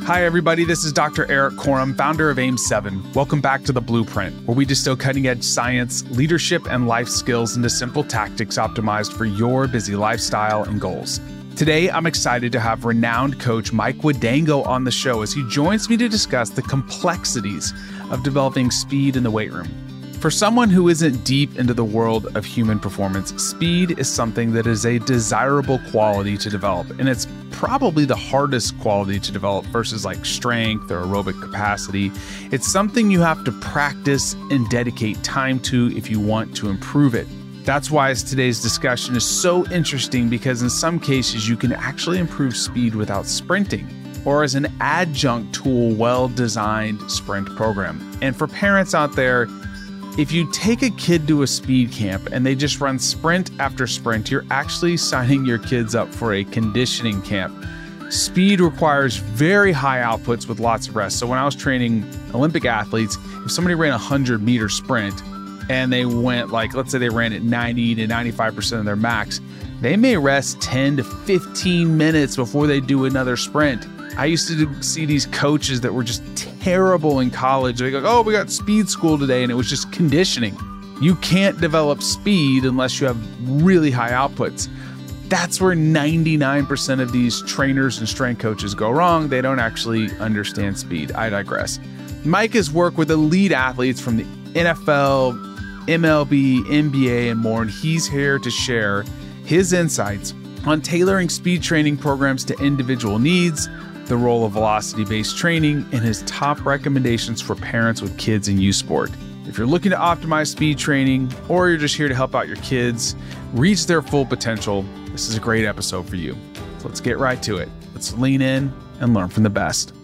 Hi, everybody. This is Dr. Eric Corum, founder of AIM7. Welcome back to The Blueprint, where we distill cutting-edge science, leadership, and life skills into simple tactics optimized for your busy lifestyle and goals. Today, I'm excited to have renowned coach Mike Widango on the show as he joins me to discuss the complexities of developing speed in the weight room. For someone who isn't deep into the world of human performance, speed is something that is a desirable quality to develop, and it's probably the hardest quality to develop versus like strength or aerobic capacity. It's something you have to practice and dedicate time to if you want to improve it. That's why today's discussion is so interesting, because in some cases you can actually improve speed without sprinting, or as an adjunct to a well-designed sprint program. And for parents out there, if you take a kid to a speed camp and they just run sprint after sprint, you're actually signing your kids up for a conditioning camp. Speed requires very high outputs with lots of rest. So when I was training Olympic athletes, if somebody ran a 100-meter sprint and they went let's say they ran at 90 to 95% of their max, they may rest 10 to 15 minutes before they do another sprint. I used to see these coaches that were just terrible in college. They go, oh, we got speed school today, and it was just conditioning. You can't develop speed unless you have really high outputs. That's where 99% of these trainers and strength coaches go wrong. They don't actually understand speed. I digress. Mike has worked with elite athletes from the NFL, MLB, NBA, and more, and he's here to share his insights on tailoring speed training programs to individual needs, the role of velocity-based training, and his top recommendations for parents with kids in youth sport. If you're looking to optimize speed training, or you're just here to help out your kids reach their full potential, this is a great episode for you. So let's get right to it. Let's lean in and learn from the best.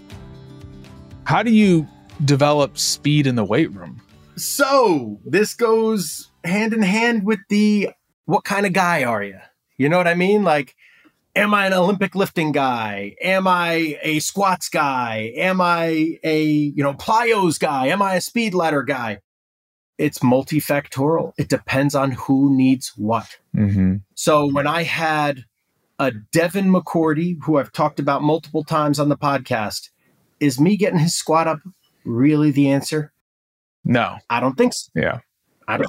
How do you develop speed in the weight room? So this goes hand in hand with what kind of guy are you? You know what I mean? Like, am I an Olympic lifting guy? Am I a squats guy? Am I a, plyos guy? Am I a speed ladder guy? It's multifactorial. It depends on who needs what. Mm-hmm. So when I had a Devin McCourty, who I've talked about multiple times on the podcast, is me getting his squat up really the answer? No. I don't think so. Yeah. I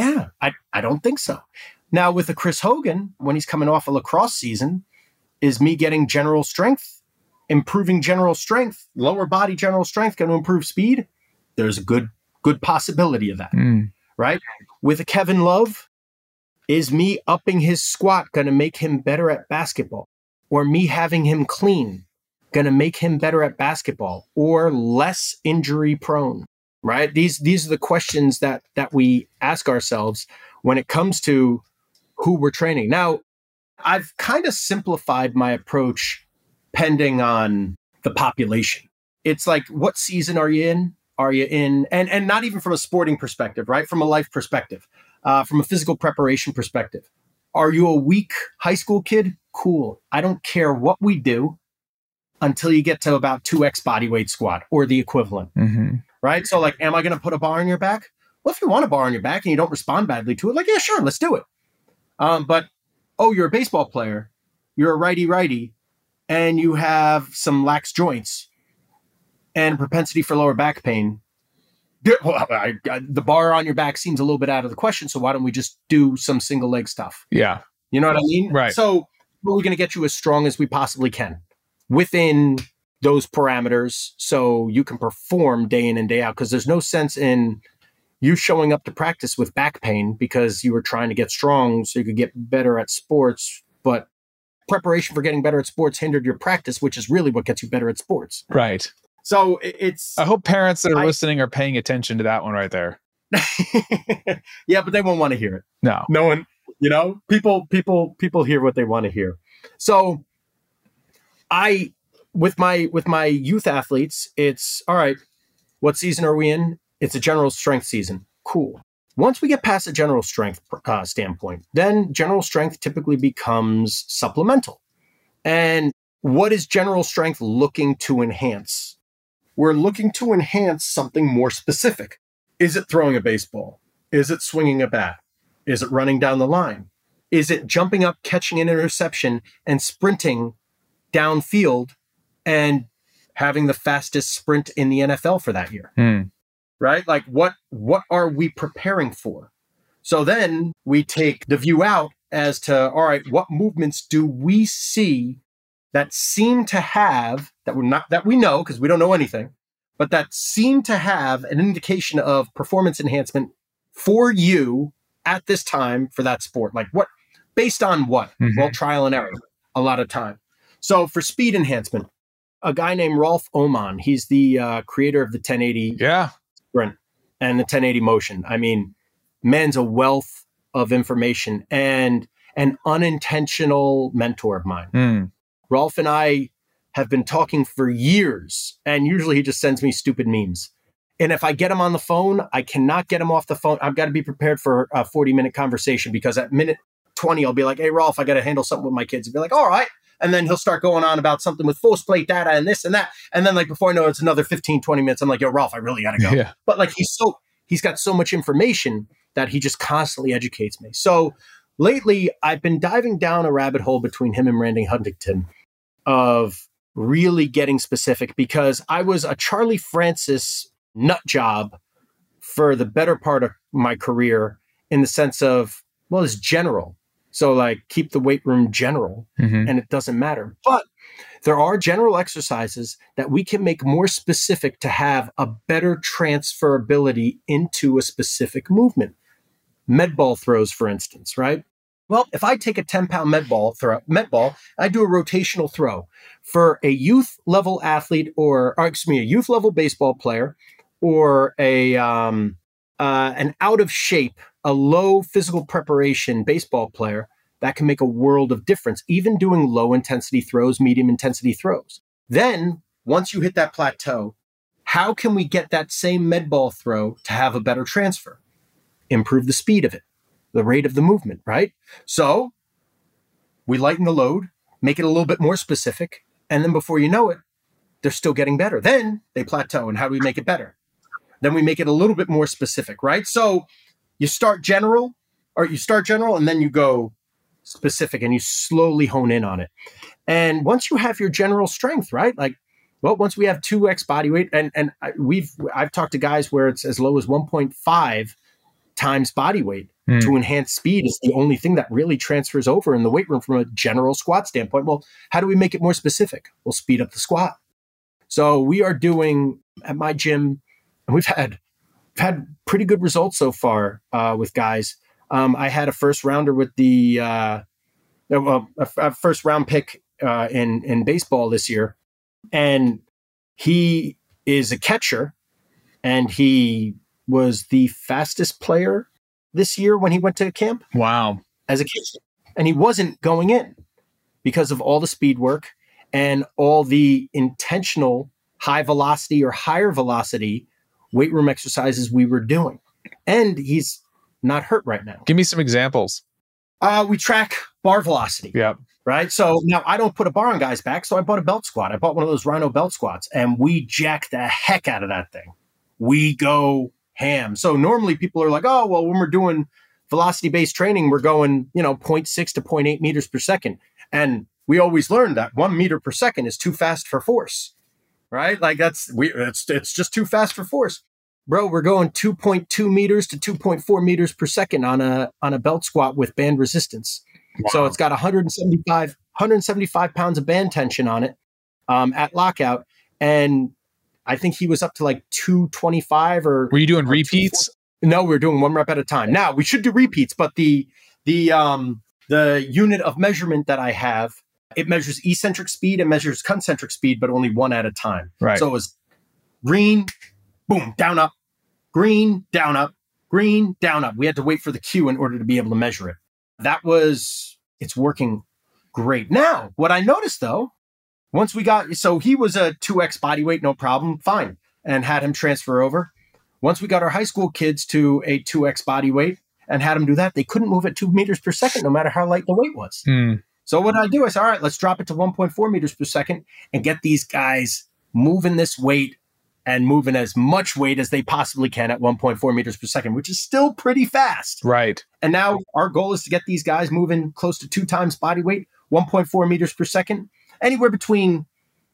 don't think so. Now with a Chris Hogan, when he's coming off a lacrosse season, is me getting general strength, improving general strength, lower body general strength going to improve speed? There's a good possibility of that, right? With a Kevin Love, is me upping his squat going to make him better at basketball? Or me having him clean going to make him better at basketball or less injury prone, right? These are the questions that we ask ourselves when it comes to who we're training. Now, I've kind of simplified my approach pending on the population. It's like, what season are you in? Are you in, and not even from a sporting perspective, right? From a life perspective, from a physical preparation perspective. Are you a weak high school kid? Cool. I don't care what we do until you get to about 2x body weight squat or the equivalent, right? So like, am I going to put a bar on your back? Well, if you want a bar on your back and you don't respond badly to it, like, yeah, sure, let's do it. But you're a baseball player, you're a righty, and you have some lax joints and propensity for lower back pain. Well, the bar on your back seems a little bit out of the question, so why don't we just do some single leg stuff? Yeah. You know what I mean? Right. So we're going to get you as strong as we possibly can within those parameters so you can perform day in and day out, because there's no sense in you showing up to practice with back pain because you were trying to get strong so you could get better at sports, but preparation for getting better at sports hindered your practice, which is really what gets you better at sports. Right. So it's... I hope parents that are listening are paying attention to that one right there. Yeah, but they won't want to hear it. No one, people hear what they want to hear. So with my youth athletes, it's all right. What season are we in? It's a general strength season. Cool. Once we get past the general strength standpoint, then general strength typically becomes supplemental. And what is general strength looking to enhance? We're looking to enhance something more specific. Is it throwing a baseball? Is it swinging a bat? Is it running down the line? Is it jumping up, catching an interception, and sprinting downfield and having the fastest sprint in the NFL for that year. Right? Like what are we preparing for? So then we take the view out as to, all right, what movements do we see that seem to have, that we know, because we don't know anything, but that seem to have an indication of performance enhancement for you at this time for that sport? Like what, based on what? Well, trial and error a lot of time. So for speed enhancement, a guy named Rolf Oman, he's the creator of the 1080 sprint and the 1080 motion. I mean, man's a wealth of information and an unintentional mentor of mine. Rolf and I have been talking for years, and usually he just sends me stupid memes. And if I get him on the phone, I cannot get him off the phone. I've got to be prepared for a 40-minute conversation, because at minute 20, I'll be like, hey, Rolf, I got to handle something with my kids. He'll be like, all right. And then he'll start going on about something with force plate data and this and that. And then like before I know it's another 15, 20 minutes. I'm like, yo, Rolf, I really got to go. But like he's got so much information that he just constantly educates me. So lately, I've been diving down a rabbit hole between him and Randy Huntington of really getting specific, because I was a Charlie Francis nut job for the better part of my career, in the sense of, well, it's general. So like keep the weight room general and it doesn't matter. But there are general exercises that we can make more specific to have a better transferability into a specific movement. Med ball throws, for instance, right? Well, if I take a 10-pound med ball, I do a rotational throw for a youth level athlete, or a youth level baseball player, or an out of shape, a low physical preparation baseball player. That can make a world of difference, even doing low intensity throws, medium intensity throws. Then once you hit that plateau, how can we get that same med ball throw to have a better transfer? Improve the speed of it, the rate of the movement, right? So we lighten the load, make it a little bit more specific, and then before you know it, they're still getting better. Then they plateau, and how do we make it better? Then we make it a little bit more specific, right? So you start general, and then you go specific, and you slowly hone in on it. And once you have your general strength, right? Like, well, once we have 2x body weight, and I've talked to guys where it's as low as 1.5 times body weight to enhance speed is the only thing that really transfers over in the weight room from a general squat standpoint. Well, how do we make it more specific? We'll speed up the squat. So we are doing at my gym, and we've had pretty good results so far with guys. I had a first rounder with a first round pick in baseball this year, and he is a catcher, and he was the fastest player this year when he went to camp. Wow. As a catcher. And he wasn't going in because of all the speed work and all the intentional high velocity or higher velocity weight room exercises we were doing. And he's not hurt right now. Give me some examples. We track bar velocity. Yep. Right. So now I don't put a bar on guys' back. So I bought a belt squat. I bought one of those Rhino belt squats, and we jack the heck out of that thing. We go ham. So normally people are like, oh, well, when we're doing velocity-based training, we're going, 0.6 to 0.8 meters per second. And we always learn that 1 meter per second is too fast for force, right? Like it's just too fast for force. Bro, we're going 2.2 meters to 2.4 meters per second on a belt squat with band resistance. Wow. So it's got 175 pounds of band tension on it at lockout. And I think he was up to like 225 or... Were you doing repeats? No, we were doing 1 rep at a time. Now, we should do repeats, but the unit of measurement that I have, it measures eccentric speed and measures concentric speed, but only one at a time. Right. So it was green, boom, down, up, green, down, up, green, down, up. We had to wait for the cue in order to be able to measure it. It's working great. Now, what I noticed though, so he was a 2x body weight, no problem, fine, and had him transfer over. Once we got our high school kids to a 2x body weight and had them do that, they couldn't move at 2 meters per second, no matter how light the weight was. So what did I do? I said, all right, let's drop it to 1.4 meters per second and get these guys moving this weight and moving as much weight as they possibly can at 1.4 meters per second, which is still pretty fast. Right. And now our goal is to get these guys moving close to 2 times body weight, 1.4 meters per second. Anywhere between,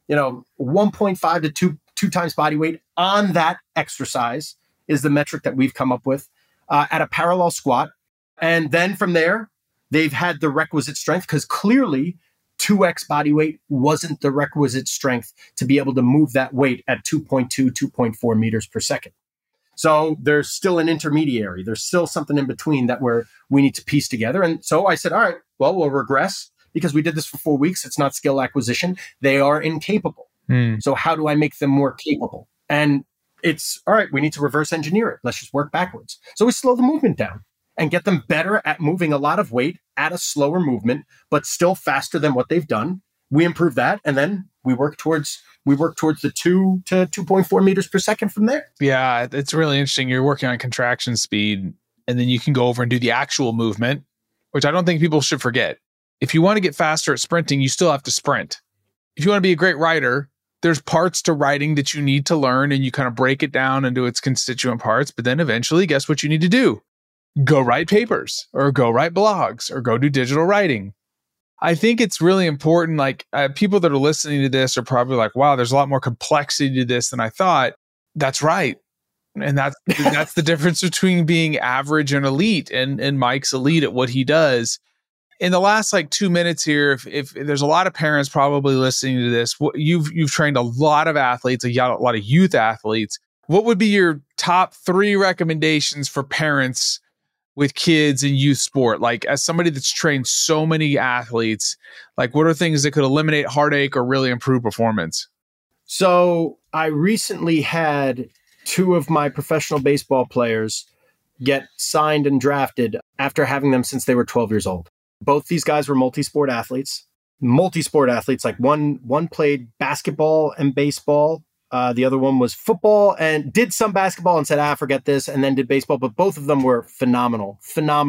1.5 to two times body weight on that exercise is the metric that we've come up with at a parallel squat. And then from there, they've had the requisite strength, because clearly 2x body weight wasn't the requisite strength to be able to move that weight at 2.2, 2.4 meters per second. So there's still an intermediary. There's still something in between that we need to piece together. And so I said, all right, well, we'll regress because we did this for 4 weeks. It's not skill acquisition. They are incapable. So how do I make them more capable? And it's, all right, we need to reverse engineer it. Let's just work backwards. So we slow the movement down and get them better at moving a lot of weight at a slower movement, but still faster than what they've done. We improve that. And then we work towards the 2 to 2.4 meters per second from there. Yeah, it's really interesting. You're working on contraction speed, and then you can go over and do the actual movement, which I don't think people should forget. If you want to get faster at sprinting, you still have to sprint. If you want to be a great writer, there's parts to writing that you need to learn, and you kind of break it down into its constituent parts. But then eventually, guess what you need to do? Go write papers, or go write blogs, or go do digital writing. I think it's really important. Like people that are listening to this are probably like, wow, there's a lot more complexity to this than I thought. That's right. And that's the difference between being average and elite. And Mike's elite at what he does. In the last 2 minutes here, if there's a lot of parents probably listening to this, you've trained a lot of athletes, a lot of youth athletes. What would be your top 3 recommendations for parents with kids in youth sport? Like, as somebody that's trained so many athletes, like, what are things that could eliminate heartache or really improve performance? So I recently had 2 of my professional baseball players get signed and drafted after having them since they were 12 years old. Both these guys were multi-sport athletes. Like one played basketball and baseball. The other one was football and did some basketball and said, forget this, and then did baseball. But both of them were phenomenal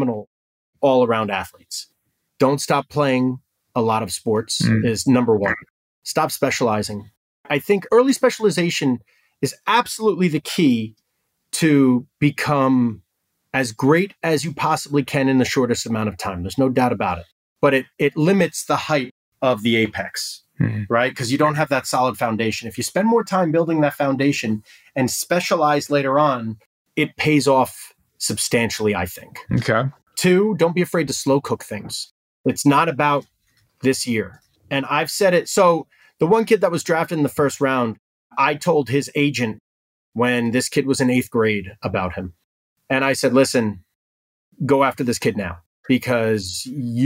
all-around athletes. Don't stop playing a lot of sports is number 1. Stop specializing. I think early specialization is absolutely the key to become as great as you possibly can in the shortest amount of time. There's no doubt about it. But it limits the height of the apex. Right? Because you don't have that solid foundation. If you spend more time building that foundation and specialize later on, it pays off substantially, I think. Okay. 2, don't be afraid to slow cook things. It's not about this year. And I've said it. So the one kid that was drafted in the first round, I told his agent when this kid was in 8th grade about him. And I said, listen, go after this kid now, because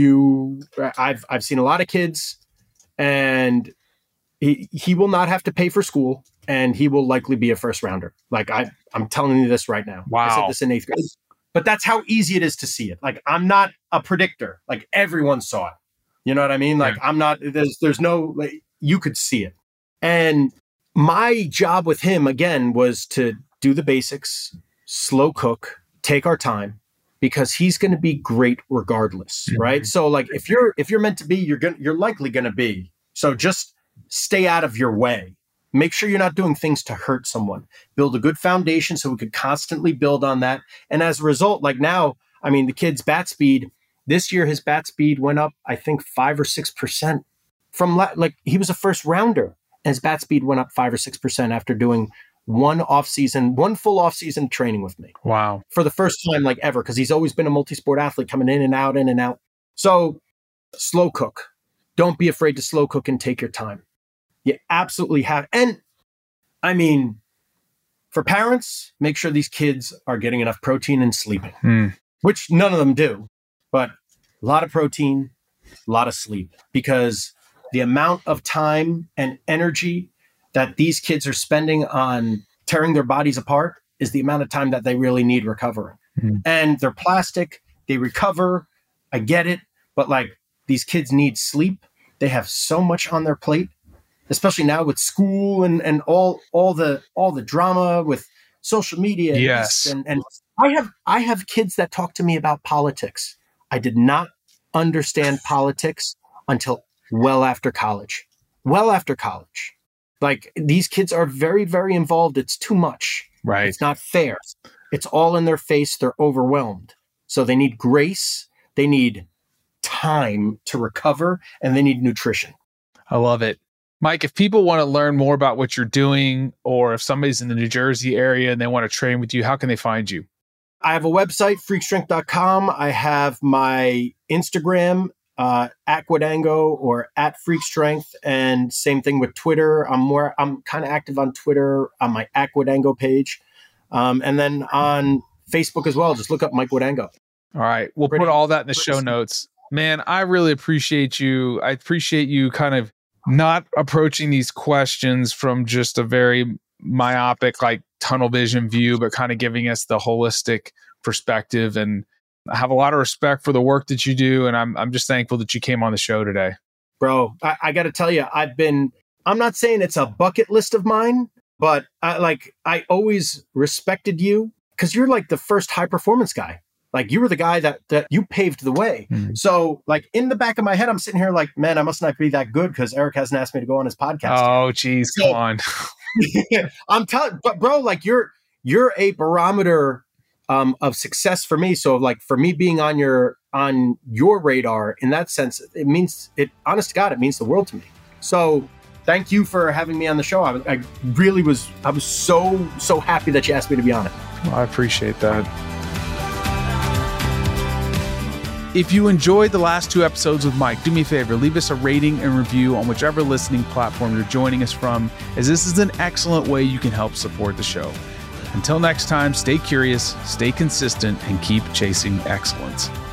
I've seen a lot of kids, and he will not have to pay for school, and he will likely be a first rounder. Like, I'm telling you this right now. Wow. I said this in 8th grade. But that's how easy it is to see it. Like, I'm not a predictor. Like, everyone saw it. You know what I mean? Like, I'm not, there's no, you could see it. And my job with him, again, was to do the basics, slow cook, take our time, because he's going to be great regardless, right? So if you're meant to be, you're likely going to be. So just stay out of your way. Make sure you're not doing things to hurt someone. Build a good foundation so we could constantly build on that. And as a result, now, the kid's bat speed, this year his bat speed went up, I think 5 or 6% from he was a first rounder, and his bat speed went up 5 or 6% after doing one full off season training with me. Wow. For the first time ever, because he's always been a multi-sport athlete coming in and out. So slow cook. Don't be afraid to slow cook and take your time. You absolutely have. And for parents, make sure these kids are getting enough protein and sleeping, which none of them do, but a lot of protein, a lot of sleep, because the amount of time and energy that these kids are spending on tearing their bodies apart is the amount of time that they really need recovering. And they're plastic, they recover. I get it. But these kids need sleep. They have so much on their plate, especially now with school and all the drama with social media. Yes. And I have kids that talk to me about politics. I did not understand politics until well after college. These kids are very, very involved. It's too much. Right. It's not fair. It's all in their face. They're overwhelmed. So they need grace. They need time to recover, and they need nutrition. I love it. Mike, if people want to learn more about what you're doing, or if somebody's in the New Jersey area and they want to train with you, how can they find you? I have a website, freakstrength.com. I have my Instagram, @Quadango or @FreakStrength, and same thing with Twitter. I'm kind of active on Twitter on my @Quadango page, and then on Facebook as well. Just look up Mike Quadango. All right, we'll put all that in the show notes. Man, I really appreciate you. I appreciate you kind of not approaching these questions from just a very myopic, like tunnel vision view, but kind of giving us the holistic perspective. And I have a lot of respect for the work that you do. And I'm just thankful that you came on the show today. Bro, I got to tell you, I'm not saying it's a bucket list of mine, but I always respected you because you're like the first high performance guy. Like you were the guy that you paved the way. Mm-hmm. So like in the back of my head, I'm sitting here like, man, I must not be that good because Eric hasn't asked me to go on his podcast. Oh, geez, come on. I'm telling, but bro, like you're a barometer of success for me. So like for me being on your radar in that sense, honest to God, it means the world to me. So thank you for having me on the show. I was so happy that you asked me to be on it. Well, I appreciate that. If you enjoyed the last 2 episodes with Mike, do me a favor, leave us a rating and review on whichever listening platform you're joining us from, as this is an excellent way you can help support the show. Until next time, stay curious, stay consistent, and keep chasing excellence.